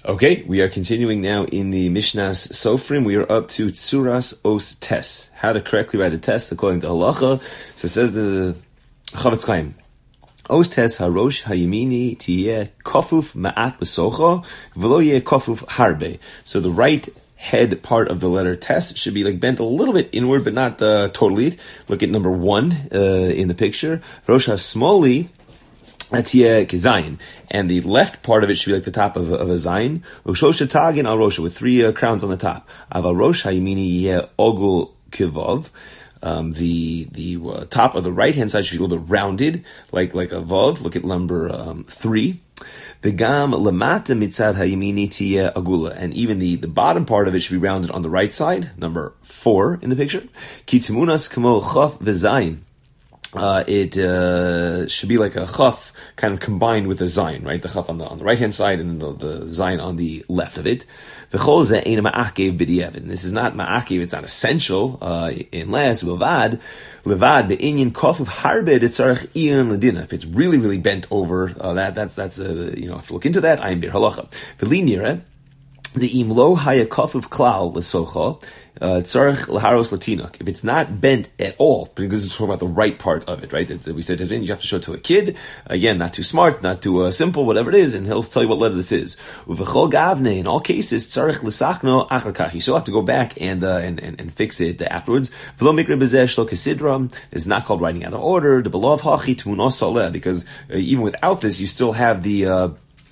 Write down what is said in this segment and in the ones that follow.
Okay, we are continuing now in the Mishnas Sofrim. We are up to Tzuras Os Tes. How to correctly write a test according to Halacha. So it says the Chavetz Chaim. Os Tes harosh hayimini tiyeh kofuf ma'at b'socha v'lo yeh kofuf harbe. So the right head part of the letter Tes should be like bent a little bit inward, but not totally. Look at number 1 in the picture. Rosh HaSmoli Atiyeh Kizayin, and the left part of it should be like the top of a zayin. Ushosha tagin al rosha, with 3 crowns on the top. Aval rosh hayimini yeh ogul kivov. The top of the right hand side should be a little bit rounded, like a vav. Look at number 3. V'gam lamata mitzad hayimini tiyeh agula, and even the bottom part of it should be rounded on the right side. Number 4 in the picture. Ki tzimunas kamo chaf v'zayin. It should be like a chaf kind of combined with a zayin, right? The chaf on the right hand side and the zayin on the left of it. V'chol zeh ein ma'akev b'diavad. This is not ma'akev; it's not essential unless levad be'inyan kof of harbe detzarech iyan ledina. If it's really bent over, that's if you look into that, ayin bir halacha. V'linira the imlo hayakov of klal lesocha. Tzarech laharos latinok. If it's not bent at all, because it's talking about the right part of it, right? We said you have to show it to a kid. Again, not too smart, not too simple, whatever it is, and he'll tell you what letter this is. Uvechol gavne. In all cases, tzarech lisachno acharkach. You still have to go back and fix it afterwards. V'lo mikra bezeh shlo kesidra. It's not called writing out of order. The belov hachi tmunos saleh, because even without this, you still have the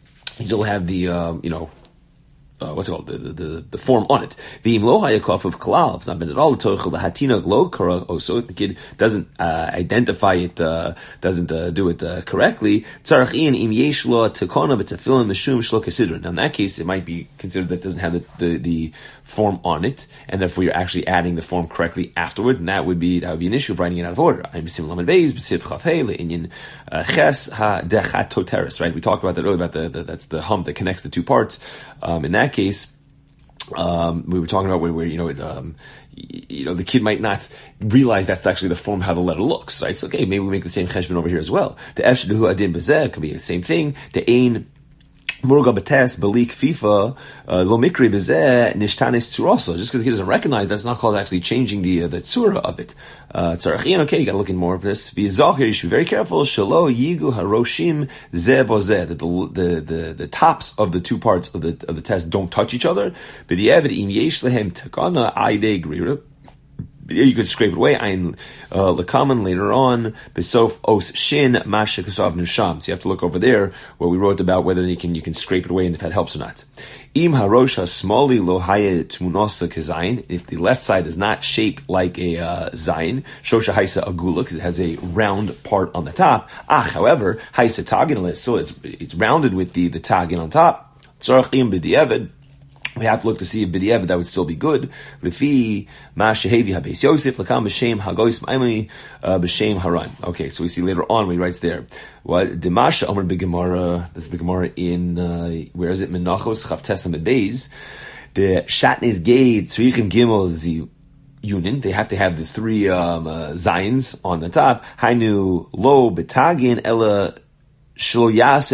what's it called? The form on it. The imlo hayakov of klal. It's not been at all. The hatina lo kara also. The kid doesn't identify it, doesn't do it correctly. Tzarach ian im yesh lo tekona b'tefillin mishum shlo kesidron. Now in that case, it might be considered that it doesn't have the form on it, and therefore you're actually adding the form correctly afterwards, and that would be an issue of writing it out of order. I'm sim lamed beis b'sif chafhei le'inyan ches ha dechat toteris. Right? We talked about that earlier about that's the hump that connects the two parts. In that case, we were talking about where the kid might not realize that's actually the form how the letter looks, right? So okay, maybe we make the same cheshbon over here as well. The efshadu adin bezeh could be the same thing. The ein murga betes belik fifa lo mikri bezeh nishtanis tzuroso. Just because the kid doesn't recognize, that's not called actually changing the tzura of it. Tzarachian, okay, you got to look in more of this. V'yizachir, you should be very careful. Shalo yigu haroshim zeh bozeh, that the tops of the two parts of the test don't touch each other. B'di'evet im yesh lehem takana aidei grira. You could scrape it away. Ein lekaman later on. Besof os shin masha kasav nusham. So you have to look over there where we wrote about whether you can scrape it away and if that helps or not. Im harosha smoli lo haya tmunosa kazayin. If the left side is not shaped like a zayin, shosha haisa agula, because it has a round part on the top. However, haisa tagin, so it's rounded with the tagin on top. Tzarach im b'di'evid. We have to look to see if b'di'evid that would still be good. Lefi ma shehevi habeis Yosef lakam b'shem hagois ma'imoni b'shem haran. Okay, so we see later on when he writes there. What Demasha Omer b'Gemara? This is the Gemara in where is it? Menachos Chavtes Amid Beis. The Shatnez Gate Tzrichim Gimel Zi. Union, they have to have the 3 zayins on the top. Hainu lo betagin ella. What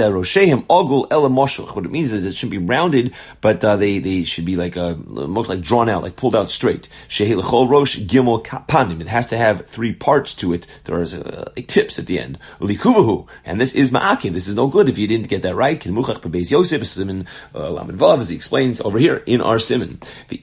it means is it should be rounded, but they should be like most like drawn out, like pulled out straight. It has to have 3 parts to it. There are like tips at the end. And this is ma'akev. This is no good if you didn't get that right. As he explains over here in our simon.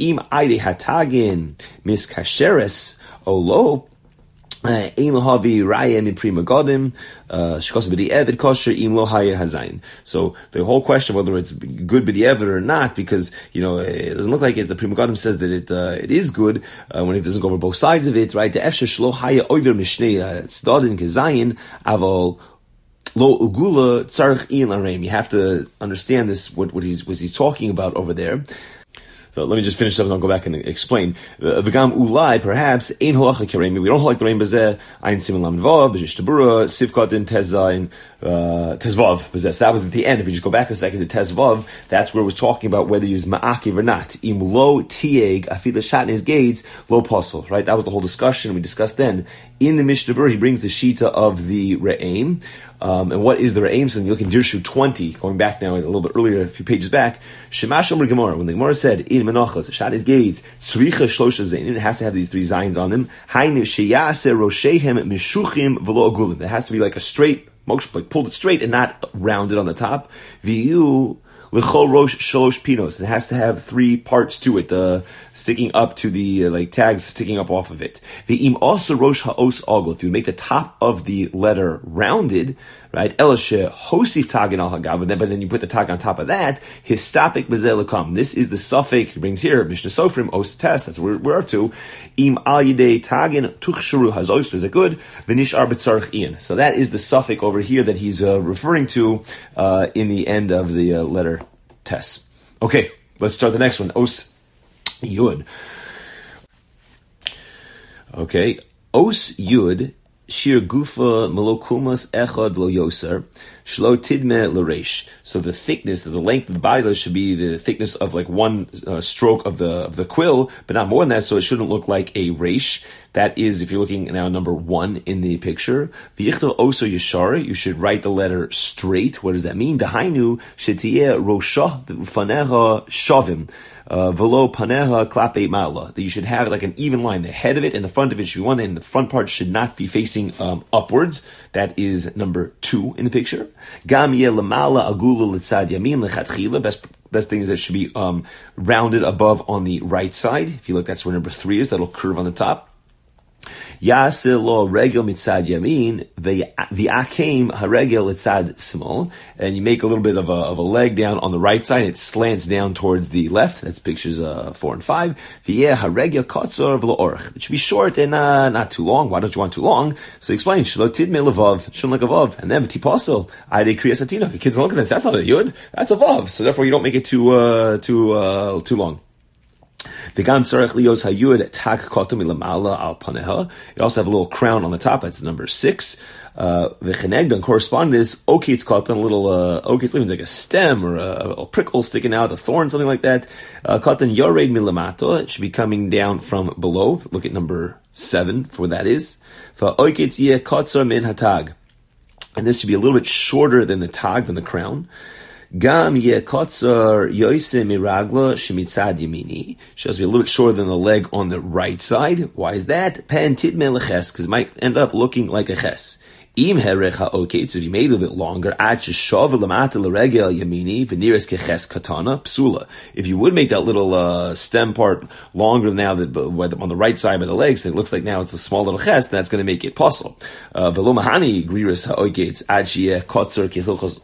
Ein lahavi raya mi prima godim shkos b'di'evid kosher im lo haya hazayin. So the whole question whether it's good b'di'evid or not, because it doesn't look like it. The prima godim says that it is good when it doesn't go over both sides of it, right? The efsher shlo haya oiver mishnei tzadin kezayin avol lo ugula tzarich ian areim. You have to understand this what he's talking about over there. So let me just finish up and I'll go back and explain. V'gam ulai, perhaps, ein halacha keremi. We don't like the rain bezeh. Ein siman lam vav, b'jish tabura, sivkotin tezayin, tezvav bezeh. That was at the end. If you just go back a second to tezvav, that's where it was talking about whether you use ma'akiv or not. Im lo tieg, afila shat in his gates, lo posel. Right? That was the whole discussion we discussed then. In the Mishnah Berurah, he brings the shita of the re'aim. And what is the re'aim? So you look in Dirshu 20, going back now a little bit earlier, a few pages back. Shemash Omer Gemara, when the Gemara said, in Menachos, Shat is gates, tzricha shlosha zayin, it has to have these 3 zayins on them. Hainu sheyase roshehem mishuchim v'lo agulim. It has to be like a straight, like pulled it straight and not rounded on the top. V'yu l'chol rosh shalosh pinos. It has to have 3 parts to it, sticking up to the, like tags sticking up off of it. V'im also rosh ha'os agul. If you make the top of the letter rounded, right? Elashe hosif tagin al hagav, but then you put the tag on top of that. Histapik bezel lekam. This is the suffix he brings here. Mishnah Sofrim os test. That's where we're up to. Im al yidei tagin tuchshuru hazos. Is it good? V'nish arbetzarich ian. So that is the suffix over here that he's referring to in the end of the letter tes. Okay, let's start the next one. Os yud. Okay, os yud. Shir gufa melokumas echad lo yoser shlo tidme l'reish. So the thickness, the length of the body should be the thickness of like one stroke of the quill, but not more than that. So it shouldn't look like a reish. That is, if you're looking now number 1 in the picture. V'yichno oso yeshar. You should write the letter straight. What does that mean? Dahainu shetiyeh roshah v'faneha shavim. Velo paneha klape ma'ala. That you should have like an even line. The head of it and the front of it should be one, and the front part should not be facing upwards. That is number 2 in the picture. Gam yeh lamala agula litzad yamin lechatchila. Best thing is that it should be rounded above on the right side. If you look, that's where number 3 is. That'll curve on the top. Yaseh lo regel mitzad yamin, v'akem haregel litzad small, and you make a little bit of a leg down on the right side. It slants down towards the left. That's pictures 4 and 5. V'yeh haregel kotzor v'lo orch. It should be short and not too long. Why don't you want too long? So explain. Shlo tidme levav, shon like a vav, and then v'tiposel ayde kriyas atinok. The kids look at this. That's not a yud. That's a vav. So therefore, you don't make it too long. You also have a little crown on the top. That's number 6. And corresponding to this, oketz katan, a little oketz means like a stem or a prickle sticking out, a thorn, something like that. Katan yored milamato. It should be coming down from below. Look at number 7 for what that is. Oketz yeh kotzor min hatag. And this should be a little bit shorter than the tag, than the crown. Gam ye kotzar yoise miragla shemitzad yamini. Should be a little bit shorter than the leg on the right side. Why is that? Pen tidme leches, because it might end up looking like a ches. Im herecha oketz, if you made it a little bit longer, at sheshav lamata l'regel yamini v'niras keches katana psula. If you would make that little stem part longer now that on the right side of the legs, it looks like now it's a small little ches, that's going to make it puzzle. V'lo mahani griris ha'oketz at sheyeh kotzar kehilchos.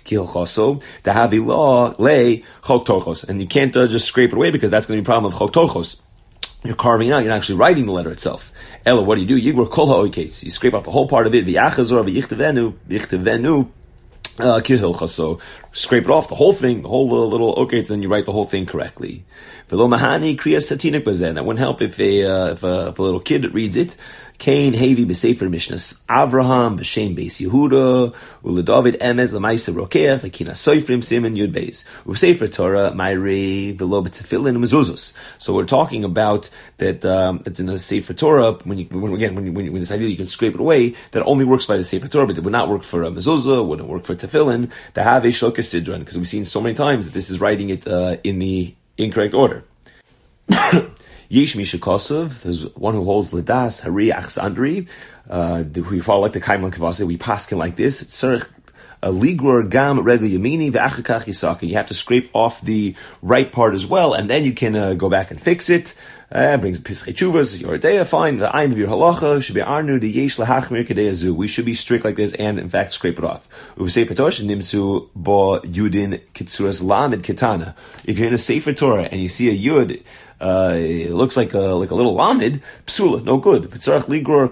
And you can't just scrape it away because that's going to be a problem of chok torchos. You're carving out, you're not actually writing the letter itself. Ella, what do? Yigor kol ha'oiketz. You scrape off the whole part of it. V'yachazor v'yichtevenu kihilchaso. Scrape it off, the whole thing, the whole little oketz, then you write the whole thing correctly. V'lo mahani kriyas satinik bazen. That wouldn't help if a little kid reads it. Cain, Havi, B'Sefer Mishnas Avraham, B'Shem Beis Yehuda, Uledavid Emez, L'Maisa Rokeach, L'Kina Soifrim, Simon Yud Beis, U'Sefer Torah, Ma'irei, V'Lo B'Tefillin, Mezuzos. So we're talking about that, it's in the Sefer Torah, when this idea you can scrape it away, that only works by the Sefer Torah, but it would not work for a mezuzah, wouldn't work for tefillin, the Have Shloka Sidran, because we've seen so many times that this is writing it, in the incorrect order. Yesh Misha Kosov, there's one who holds Lidas, Hari Achsandri, we follow like the Kaimlan Kavase, we paskin like this, Tzarech, Ligror Gam Regel Yamini, V'achakach Yisaka. You have to scrape off the right part as well, and then you can go back and fix it. Brings Pischei Tshuvas, your day, fine. The Ayin B'Yur Halacha, should be Arnu, the Yesh Lahachmir Kedei Azu. We should be strict like this and, in fact, scrape it off. Uv'Sefer Torah, Nimsu Bo Yudin Kitsuras Lamed Ketana. If you're in a Sefer Torah and you see a Yud, it looks like a little lamed, psula, no good. You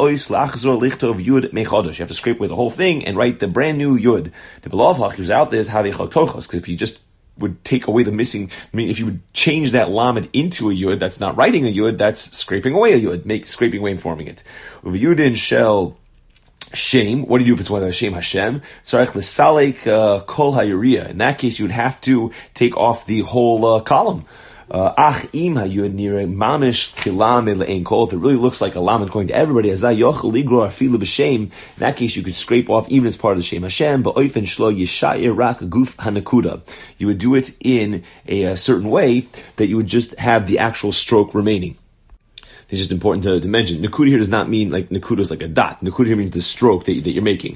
have to scrape away the whole thing and write the brand new yud. The beloved was out there is how they because if you just would take away the missing. I mean, if you would change that lamed into a yud, that's not writing a yud, that's scraping away a yud, scraping away and forming it. Uv yudin shel Shem. What do you do if it's one of the Shem Hashem? Tzarech l'salek kol hayuriya. In that case, you would have to take off the whole column. Ach im hayud nire mamish kilamed le'ein kol. If it really looks like a lamed going to everybody, azay yochel ligro afilu b'shem. In that case, you could scrape off even as part of the Shem Hashem. But oifen shlo yishayir rak guf hanakuda. You would do it in a certain way that you would just have the actual stroke remaining. It's just important to mention. Nakuda here does not mean like Nakuda is like a dot. Nakuda here means the stroke that you're making.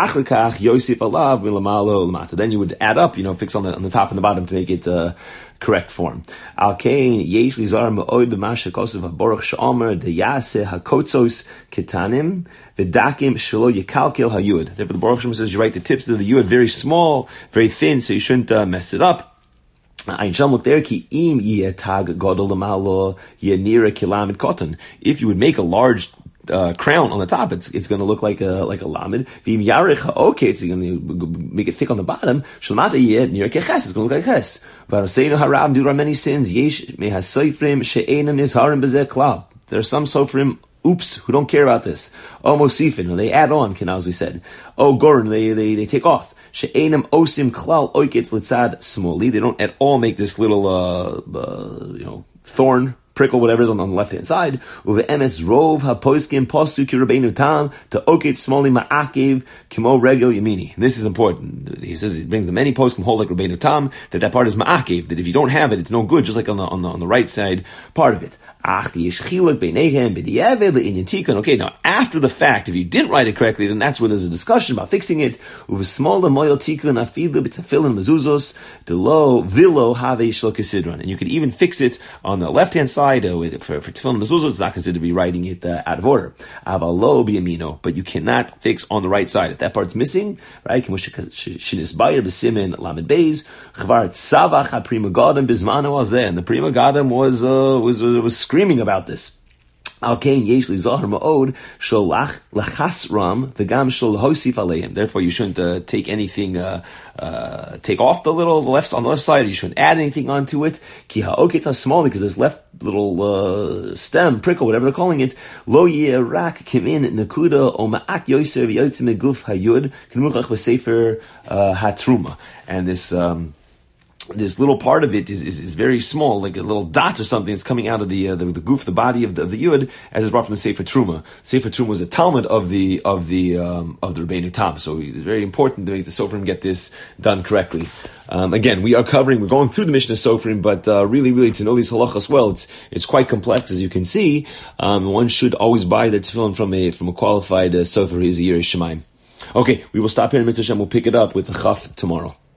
Then you would add up, fix on the top and the bottom to make it correct form. Therefore, the Baruch Shem says you write the tips of the yud very small, very thin, so you shouldn't mess it up. If you would make a large crown on the top, it's going to look like a lamed. Okay, it's going to make it thick on the bottom. It's going to look like ches. There are some sofrim who don't care about this. Mosifin, they add on, as we said. Gorin, they take off. She'enam osim klal oiketz litzad smoli. They don't at all make this little, thorn, prickle, whatever is on the left-hand side. Uve emes rov ha-poiskim postu ki Rabbeinu Tam to oiketz smoli ma'akev kimo regel yamini. And this is important. He says, he brings the many poskim hold like Rabbeinu Tam, that part is ma'akev, that if you don't have it, it's no good, just like on the right side part of it. Okay, now after the fact, if you didn't write it correctly, then that's where there's a discussion about fixing it. And you could even fix it on the left-hand side for tefillin mezuzos. It's not considered to be writing it out of order. But you cannot fix on the right side. If that part's missing, right? And the Prima Gadam was screaming about this. Therefore, you shouldn't take anything, take off the left on the left side. You shouldn't add anything onto it. Because this left little stem, prickle, whatever they're calling it, lo rak kimin nakuda o ma'ak yoser v'yotzim meguf hayud k'numuchach b'sefer hatruma. And this little part of it is very small, like a little dot or something. It's coming out of the goof, the body of the yud, as is brought from the Sefer Truma. Sefer Truma was a Talmud of the Rabbeinu Tam, so it's very important to make the Sofrim get this done correctly. Again, we're going through the Mishnah Sofrim, but really to know these halachas well, it's quite complex, as you can see. One should always buy the tefillin from a qualified Sofer. He is a Yirei Shemaim. Okay, we will stop here in Mitzvah Hashem. We'll pick it up with the Chaf tomorrow.